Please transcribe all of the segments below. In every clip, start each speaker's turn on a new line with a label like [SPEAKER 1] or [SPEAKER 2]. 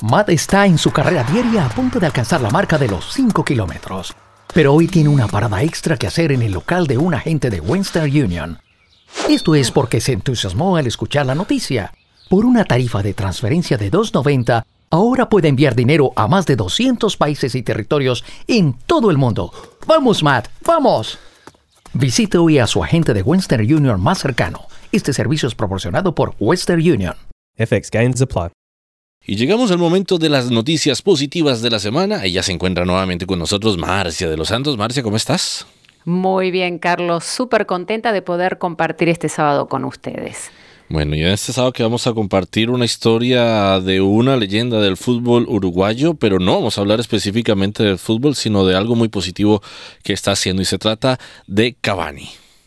[SPEAKER 1] Matt está en su carrera diaria a punto de alcanzar la marca de los 5 kilómetros. Pero hoy tiene una parada extra que hacer en el local de un agente de Western Union. Esto es porque se entusiasmó al escuchar la noticia. Por una tarifa de transferencia de $2.90, ahora puede enviar dinero a más de 200 países y territorios en todo el mundo. ¡Vamos, Matt! ¡Vamos! Visite hoy a su agente de Western Union más cercano. Este servicio es proporcionado por Western Union.
[SPEAKER 2] FX Gains Apply.
[SPEAKER 3] Y llegamos al momento de las noticias positivas de la semana. Ella se encuentra nuevamente con nosotros, Marcia de los Santos. Marcia, ¿cómo estás?
[SPEAKER 4] Muy bien, Carlos. Súper contenta de poder compartir este sábado con ustedes.
[SPEAKER 3] Bueno, y en este sábado que vamos a compartir una historia de una leyenda del fútbol uruguayo, pero no vamos a hablar específicamente del fútbol, sino de algo muy positivo que está haciendo, y se trata de Cavani.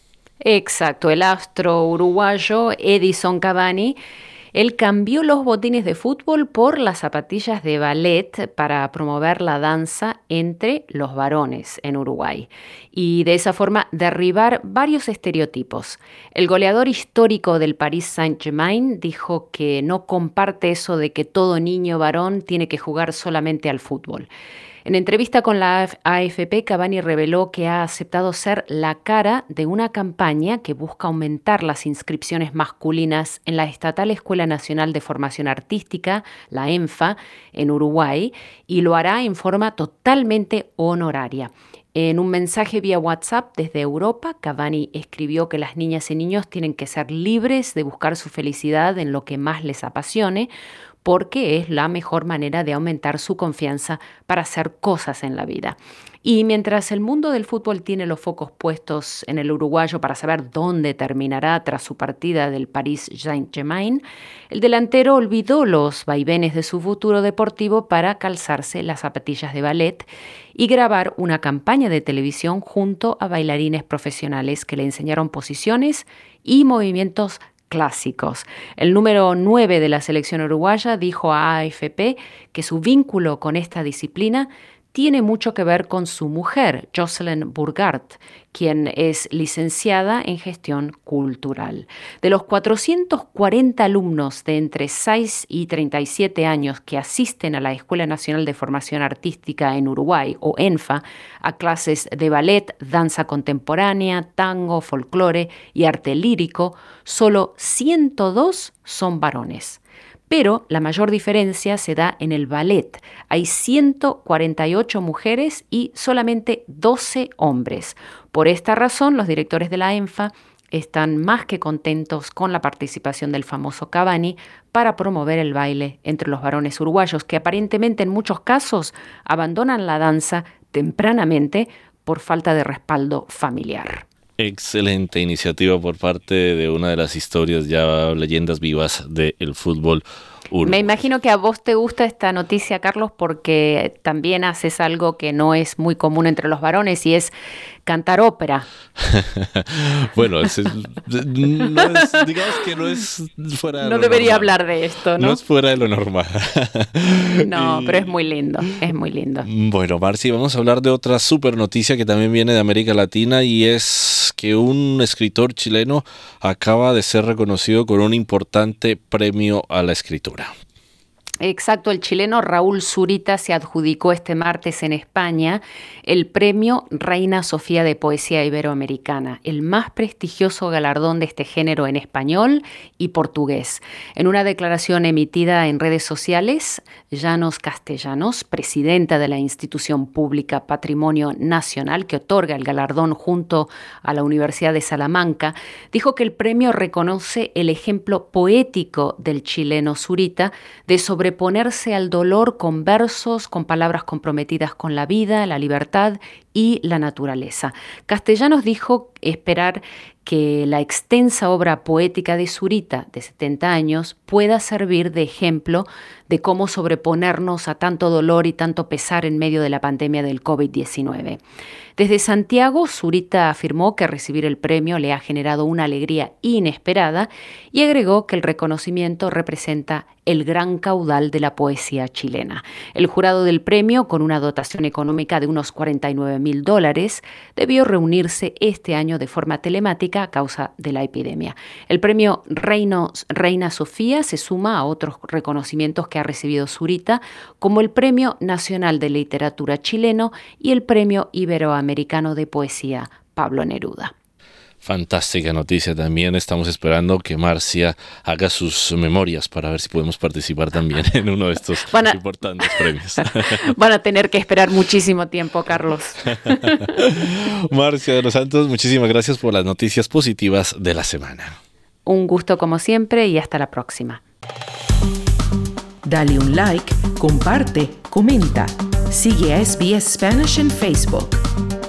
[SPEAKER 4] Exacto, el astro uruguayo Edison Cavani. Él cambió los botines de fútbol por las zapatillas de ballet para promover la danza entre los varones en Uruguay y de esa forma derribar varios estereotipos. El goleador histórico del Paris Saint-Germain dijo que no comparte eso de que todo niño varón tiene que jugar solamente al fútbol. En entrevista con la AFP, Cavani reveló que ha aceptado ser la cara de una campaña que busca aumentar las inscripciones masculinas en la Estatal Escuela Nacional de Formación Artística, la ENFA, en Uruguay, y lo hará en forma totalmente honoraria. En un mensaje vía WhatsApp desde Europa, Cavani escribió que las niñas y niños tienen que ser libres de buscar su felicidad en lo que más les apasione, porque es la mejor manera de aumentar su confianza para hacer cosas en la vida. Y mientras el mundo del fútbol tiene los focos puestos en el uruguayo para saber dónde terminará tras su partida del Paris Saint-Germain, el delantero olvidó los vaivenes de su futuro deportivo para calzarse las zapatillas de ballet y grabar una campaña de televisión junto a bailarines profesionales que le enseñaron posiciones y movimientos clásicos. El número 9 de la selección uruguaya dijo a AFP que su vínculo con esta disciplina tiene mucho que ver con su mujer, Jocelyn Burgart, quien es licenciada en gestión cultural. De los 440 alumnos de entre 6 y 37 años que asisten a la Escuela Nacional de Formación Artística en Uruguay, o ENFA, a clases de ballet, danza contemporánea, tango, folclore y arte lírico, solo 102 son varones. Pero la mayor diferencia se da en el ballet. Hay 148 mujeres y solamente 12 hombres. Por esta razón, los directores de la ENFA están más que contentos con la participación del famoso Cavani para promover el baile entre los varones uruguayos, que aparentemente en muchos casos abandonan la danza tempranamente por falta de respaldo familiar.
[SPEAKER 3] Excelente iniciativa por parte de una de las historias, ya leyendas vivas del fútbol uruguayo.
[SPEAKER 4] Me imagino que a vos te gusta esta noticia, Carlos, porque también haces algo que no es muy común entre los varones y es cantar ópera.
[SPEAKER 3] Bueno, digamos que no es fuera de lo normal.
[SPEAKER 4] No debería hablar de esto, ¿no?
[SPEAKER 3] No es fuera de lo normal.
[SPEAKER 4] No, pero es muy lindo, es muy lindo.
[SPEAKER 3] Bueno, Marci, vamos a hablar de otra super noticia que también viene de América Latina, y es que un escritor chileno acaba de ser reconocido con un importante premio a la escritura.
[SPEAKER 4] Exacto, el chileno Raúl Zurita se adjudicó este martes en España el premio Reina Sofía de Poesía Iberoamericana, el más prestigioso galardón de este género en español y portugués. En una declaración emitida en redes sociales, Llanos Castellanos, presidenta de la institución pública Patrimonio Nacional que otorga el galardón junto a la Universidad de Salamanca, dijo que el premio reconoce el ejemplo poético del chileno Zurita de sobreponerse al dolor con versos, con palabras comprometidas con la vida, la libertad y la naturaleza. Castellanos dijo esperar que la extensa obra poética de Zurita, de 70 años, pueda servir de ejemplo de cómo sobreponernos a tanto dolor y tanto pesar en medio de la pandemia del COVID-19. Desde Santiago, Zurita afirmó que recibir el premio le ha generado una alegría inesperada y agregó que el reconocimiento representa el gran caudal de la poesía chilena. El jurado del premio, con una dotación económica de unos $49,000, debió reunirse este año año de forma telemática a causa de la epidemia. El premio Reina Sofía se suma a otros reconocimientos que ha recibido Zurita, como el Premio Nacional de Literatura chileno y el Premio Iberoamericano de Poesía Pablo Neruda.
[SPEAKER 3] Fantástica noticia también. Estamos esperando que Marcia haga sus memorias para ver si podemos participar también en uno de estos importantes premios.
[SPEAKER 4] Van a tener que esperar muchísimo tiempo, Carlos.
[SPEAKER 3] Marcia de los Santos, muchísimas gracias por las noticias positivas de la semana.
[SPEAKER 4] Un gusto como siempre y hasta la próxima.
[SPEAKER 2] Dale un like, comparte, comenta. Sigue a SBS Spanish en Facebook.